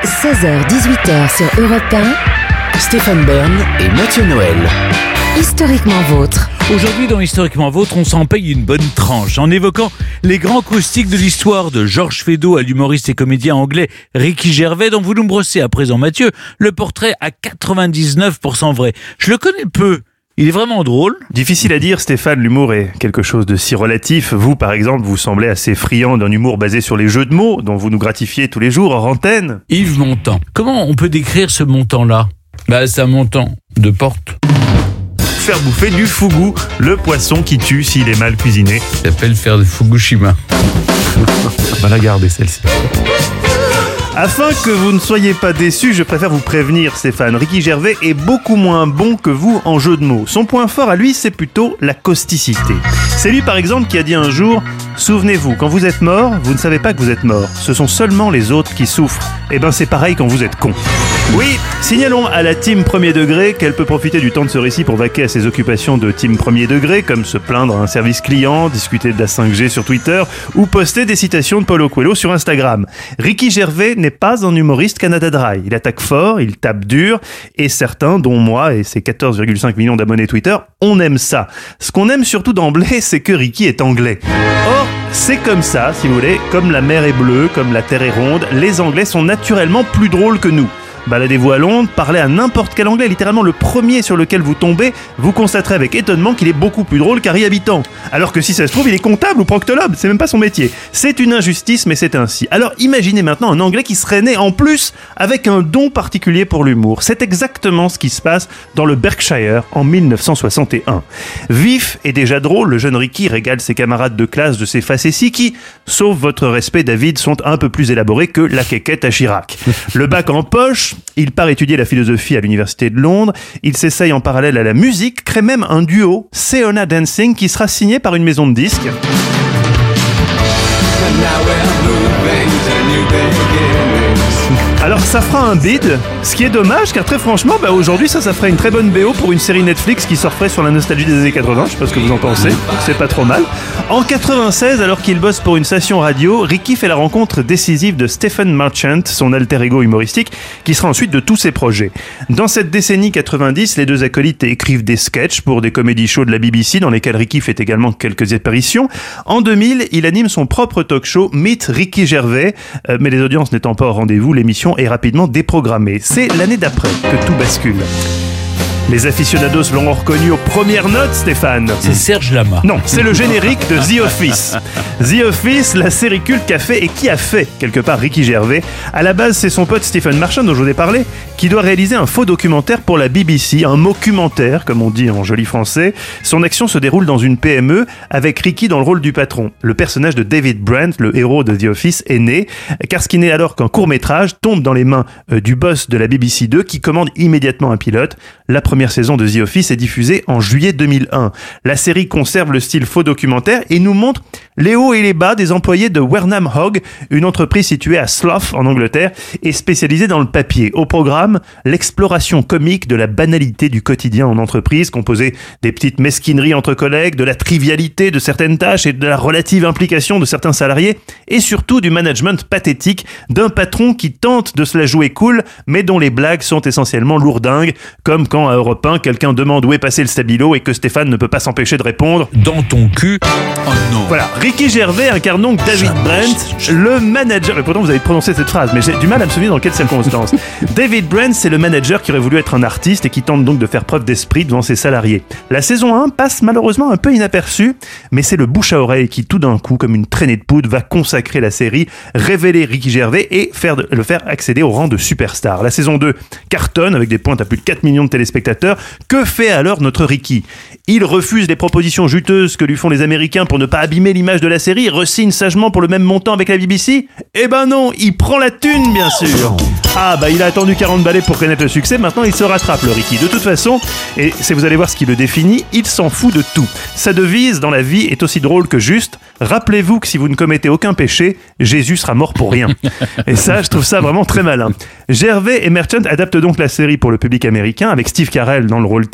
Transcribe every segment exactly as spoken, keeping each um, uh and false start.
seize heures dix-huit heures sur Europe un. Stéphane Bern et Mathieu Noël. Historiquement vôtre. Aujourd'hui, dans Historiquement Vôtre, on s'en paye une bonne tranche en évoquant les grands caustiques de l'histoire, de Georges Feydeau à l'humoriste et comédien anglais Ricky Gervais, dont vous nous brossez à présent, Mathieu, le portrait à quatre-vingt-dix-neuf pour cent vrai. Je le connais peu. Il est vraiment drôle. Difficile à dire, Stéphane, l'humour est quelque chose de si relatif. Vous, par exemple, vous semblez assez friand d'un humour basé sur les jeux de mots, dont vous nous gratifiez tous les jours hors antenne. Yves Montand. Comment on peut décrire ce montant-là ? Bah, c'est un montant de porte. Faire bouffer du fougou, le poisson qui tue s'il est mal cuisiné. Ça s'appelle faire de Fukushima. On va la garder, celle-ci. Afin que vous ne soyez pas déçus, je préfère vous prévenir, Stéphane. Ricky Gervais est beaucoup moins bon que vous en jeu de mots. Son point fort à lui, c'est plutôt la causticité. C'est lui, par exemple, qui a dit un jour « Souvenez-vous, quand vous êtes mort, vous ne savez pas que vous êtes mort. Ce sont seulement les autres qui souffrent. Eh ben, c'est pareil quand vous êtes con. » Oui, signalons à la team premier degré qu'elle peut profiter du temps de ce récit pour vaquer à ses occupations de team premier degré, comme se plaindre à un service client, discuter de la cinq G sur Twitter ou poster des citations de Paulo Coelho sur Instagram. Ricky Gervais n'est pas un humoriste Canada Dry. Il attaque fort, il tape dur, et certains, dont moi et ses quatorze virgule cinq millions d'abonnés Twitter, on aime ça. Ce qu'on aime surtout d'emblée, c'est que Ricky est anglais. Or, c'est comme ça, si vous voulez, comme la mer est bleue, comme la terre est ronde, les Anglais sont naturellement plus drôles que nous. Baladez-vous à Londres, parlez à n'importe quel anglais, littéralement le premier sur lequel vous tombez, vous constaterez avec étonnement qu'il est beaucoup plus drôle qu'Harry Habitant. Alors que si ça se trouve, il est comptable ou proctologue, c'est même pas son métier. C'est une injustice, mais c'est ainsi. Alors imaginez maintenant un anglais qui serait né en plus avec un don particulier pour l'humour. C'est exactement ce qui se passe dans le Berkshire en dix-neuf cent soixante et un. Vif et déjà drôle, le jeune Ricky régale ses camarades de classe de ses facéties qui, sauf votre respect David, sont un peu plus élaborés que la quéquette à Chirac. Le bac en poche, il part étudier la philosophie à l'université de Londres, il s'essaye en parallèle à la musique, crée même un duo, Seona Dancing, qui sera signé par une maison de disques. Alors ça fera un bid, ce qui est dommage car très franchement bah aujourd'hui ça ça ferait une très bonne B O pour une série Netflix qui surferait sur la nostalgie des années quatre-vingts, je sais pas ce que vous en pensez, c'est pas trop mal. En quatre-vingt-seize, alors qu'il bosse pour une station radio, Ricky fait la rencontre décisive de Stephen Merchant, son alter ego humoristique, qui sera ensuite de tous ses projets. Dans cette décennie quatre-vingt-dix, les deux acolytes écrivent des sketchs pour des comedy shows de la B B C dans lesquels Ricky fait également quelques apparitions. En deux mille, il anime son propre talk show Meet Ricky Gervais, euh, mais les audiences n'étant pas au rendez-vous, l'émission est rapidement déprogrammée. C'est l'année d'après que tout bascule. Les aficionados l'ont reconnu aux premières notes, Stéphane. C'est Serge Lama. Non, c'est le générique de The Office. The Office, la série culte qu'a fait et qui a fait, quelque part, Ricky Gervais. À la base, c'est son pote Stephen Merchant, dont je vous ai parlé, qui doit réaliser un faux documentaire pour la B B C, un mockumentaire, comme on dit en joli français. Son action se déroule dans une P M E, avec Ricky dans le rôle du patron. Le personnage de David Brent, le héros de The Office, est né, car ce qui n'est alors qu'un court-métrage tombe dans les mains euh, du boss de la B B C deux, qui commande immédiatement un pilote. La première saison de The Office est diffusée en juillet deux mille un. La série conserve le style faux documentaire et nous montre les hauts et les bas des employés de Wernham Hogg, une entreprise située à Slough en Angleterre et spécialisée dans le papier. Au programme, l'exploration comique de la banalité du quotidien en entreprise, composée des petites mesquineries entre collègues, de la trivialité de certaines tâches et de la relative implication de certains salariés, et surtout du management pathétique d'un patron qui tente de se la jouer cool, mais dont les blagues sont essentiellement lourdingues, comme quand à Europe un, quelqu'un demande où est passé le stabilo et que Stéphane ne peut pas s'empêcher de répondre « Dans ton cul ». Oh non. Voilà, Ricky Gervais incarne donc David Brent, le manager. Et pourtant vous avez prononcé cette phrase, mais j'ai du mal à me souvenir dans quelles circonstances. David Brent, c'est le manager qui aurait voulu être un artiste et qui tente donc de faire preuve d'esprit devant ses salariés. La saison un passe malheureusement un peu inaperçue, mais c'est le bouche à oreille qui tout d'un coup, comme une traînée de poudre, va consacrer la série, révéler Ricky Gervais et faire de, le faire accéder au rang de superstar. La saison deux cartonne avec des pointes à plus de quatre millions de téléspectateurs. Que fait alors notre Ricky ? Il refuse les propositions juteuses que lui font les Américains pour ne pas abîmer l'image de la série, re-signe sagement pour le même montant avec la B B C ? Eh ben non, il prend la thune bien sûr. Ah bah il a attendu quarante balais pour connaître le succès, maintenant il se rattrape le Ricky. De toute façon, et si vous allez voir ce qui le définit, il s'en fout de tout. Sa devise dans la vie est aussi drôle que juste. Rappelez-vous que si vous ne commettez aucun péché, Jésus sera mort pour rien. Et ça, je trouve ça vraiment très malin. Gervais et Merchant adaptent donc la série pour le public américain avec Steve Carell dans le rôle titre.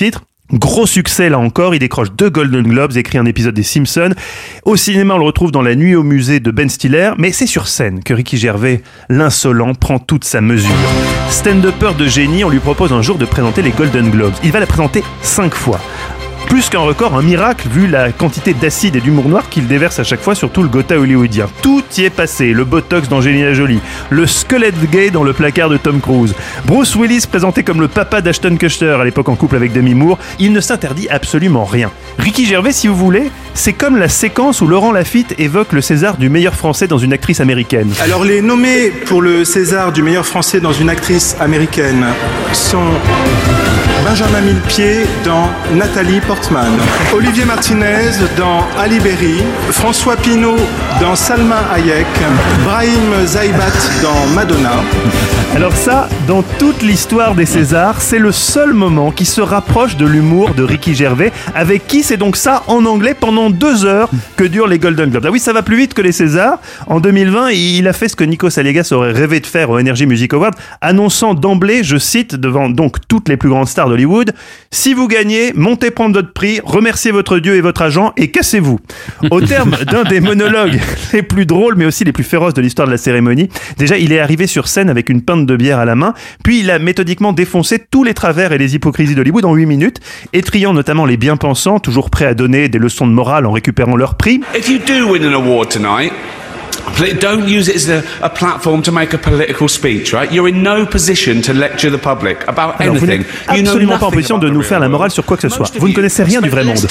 Gros succès là encore, il décroche deux Golden Globes, écrit un épisode des Simpsons. Au cinéma, on le retrouve dans La Nuit au musée de Ben Stiller, mais c'est sur scène que Ricky Gervais, l'insolent, prend toute sa mesure. Stand-upper de génie, on lui propose un jour de présenter les Golden Globes. Il va la présenter cinq fois. Plus qu'un record, un miracle vu la quantité d'acide et d'humour noir qu'il déverse à chaque fois sur tout le Gotha hollywoodien. Tout y est passé, le Botox d'Angelina Jolie, le squelette gay dans le placard de Tom Cruise, Bruce Willis présenté comme le papa d'Ashton Kutcher à l'époque en couple avec Demi Moore, il ne s'interdit absolument rien. Ricky Gervais, si vous voulez, c'est comme la séquence où Laurent Lafitte évoque le César du meilleur français dans une actrice américaine. Alors les nommés pour le César du meilleur français dans une actrice américaine sont Benjamin Millepied dans Nathalie Portman, Olivier Martinez dans Ali Berry, François Pinault dans Salma Hayek, Brahim Zaïbat dans Madonna. Alors ça, dans toute l'histoire des Césars, c'est le seul moment qui se rapproche de l'humour de Ricky Gervais, avec qui c'est donc ça en anglais pendant deux heures que durent les Golden Globes. Ah oui, ça va plus vite que les Césars. En deux mille vingt, il a fait ce que Nikos Aliagas aurait rêvé de faire au Energy Music Awards, annonçant d'emblée, je cite, devant donc toutes les plus grandes stars d'Hollywood, « Si vous gagnez, montez prendre votre prix, remerciez votre Dieu et votre agent et cassez-vous ». Au terme d'un des monologues les plus drôles mais aussi les plus féroces de l'histoire de la cérémonie, déjà il est arrivé sur scène avec une pinte de bière à la main, puis il a méthodiquement défoncé tous les travers et les hypocrisies d'Hollywood en huit minutes, étrillant notamment les bien-pensants, toujours prêts à donner des leçons de morale en récupérant leur prix. If you do win an award tonight, don't use it as a, a platform to make a political speech, right? You're in no position to lecture the public about Alors, vous anything. n'êtes absolument pas en position de nous faire la morale sur quoi que ce soit. Vous ne connaissez rien du vrai monde.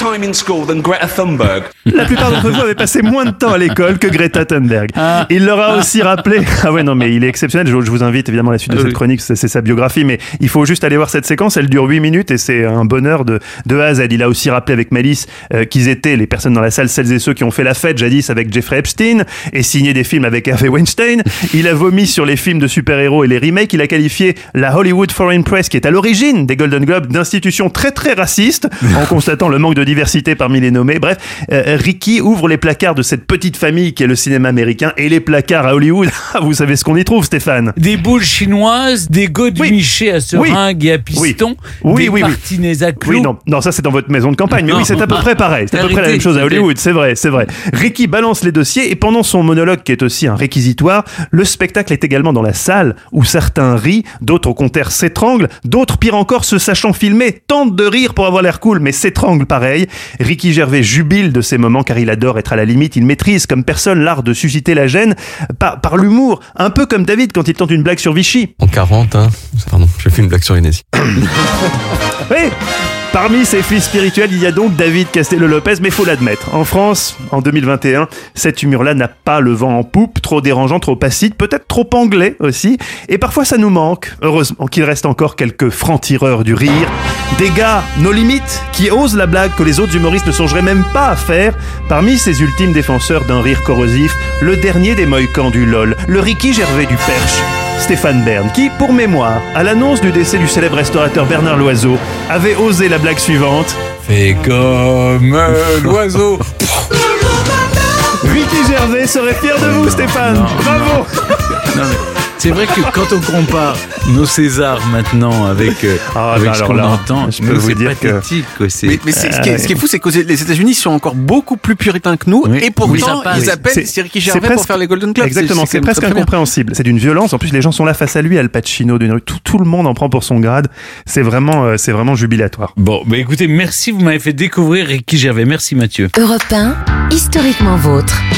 La plupart d'entre vous avaient passé moins de temps à l'école que Greta Thunberg. Il leur a aussi rappelé... Ah ouais, non, mais il est exceptionnel. Je, je vous invite évidemment à la suite de cette chronique, c'est, c'est sa biographie, mais il faut juste aller voir cette séquence. Elle dure huit minutes et c'est un bonheur de, de A à Z. Il a aussi rappelé avec malice euh, qu'ils étaient, les personnes dans la salle, celles et ceux qui ont fait la fête jadis avec Jeffrey Epstein et signé des films avec Harvey Weinstein. Il a vomi sur les films de super-héros et les remakes. Il a qualifié la Hollywood Foreign Press, qui est à l'origine des Golden Globes, d'institution très très raciste, en constatant le manque de diversité parmi les nommés. Bref, euh, Ricky ouvre les placards de cette petite famille qui est le cinéma américain, et les placards à Hollywood, vous savez ce qu'on y trouve, Stéphane. Des boules chinoises, des godemichés oui. à seringues oui. et à piston, oui. des oui, oui, martinez à clous. Oui, non, non, ça c'est dans votre maison de campagne, mais non. oui, c'est à peu près pareil. C'est à peu près la même chose à Hollywood, c'est vrai, c'est vrai. Ricky balance les dossiers, et pendant son monologue, qui est aussi un réquisitoire, le spectacle est également dans la salle où certains rient, d'autres au contraire s'étranglent, d'autres pire encore se sachant filmer tentent de rire pour avoir l'air cool mais s'étranglent pareil. Ricky Gervais jubile de ces moments car il adore être à la limite, il maîtrise comme personne l'art de susciter la gêne par, par l'humour, un peu comme David quand il tente une blague sur Vichy. En quarante, hein, pardon, je fais une blague sur Inési. Oui. Parmi ses fils spirituels, il y a donc David Castello-Lopez, mais faut l'admettre, en France, en deux mille vingt et un, cet humour-là n'a pas le vent en poupe, trop dérangeant, trop acide, peut-être trop anglais aussi, et parfois ça nous manque. Heureusement qu'il reste encore quelques francs-tireurs du rire, des gars, nos limites, qui osent la blague que les autres humoristes ne songeraient même pas à faire. Parmi ces ultimes défenseurs d'un rire corrosif, le dernier des Mohicans du LOL, le Ricky Gervais du Perche, Stéphane Bern, qui, pour mémoire, à l'annonce du décès du célèbre restaurateur Bernard Loiseau, avait osé la blague suivante. Fais comme l'oiseau. Ricky Gervais serait fier de vous, Stéphane. Non, Bravo. Non, mais c'est vrai que quand on compare nos Césars maintenant avec, euh, ah, avec bah ce qu'on là, entend, je peux vous c'est dire pathétique. que... Que c'est... Mais, mais c'est, ce, qui est, ce qui est fou, c'est que les États-Unis sont encore beaucoup plus puritains que nous, oui. et pourtant oui, ça passe. ils appellent c'est, c'est Ricky Gervais presque, pour faire les Golden Globes. Exactement, c'est, c'est, c'est presque incompréhensible. C'est d'une violence. En plus, les gens sont là face à lui, Al Pacino, tout, tout le monde en prend pour son grade. C'est vraiment, euh, c'est vraiment jubilatoire. Bon, bah écoutez, merci, vous m'avez fait découvrir Ricky Gervais. Merci Mathieu. Europe un, historiquement vôtre.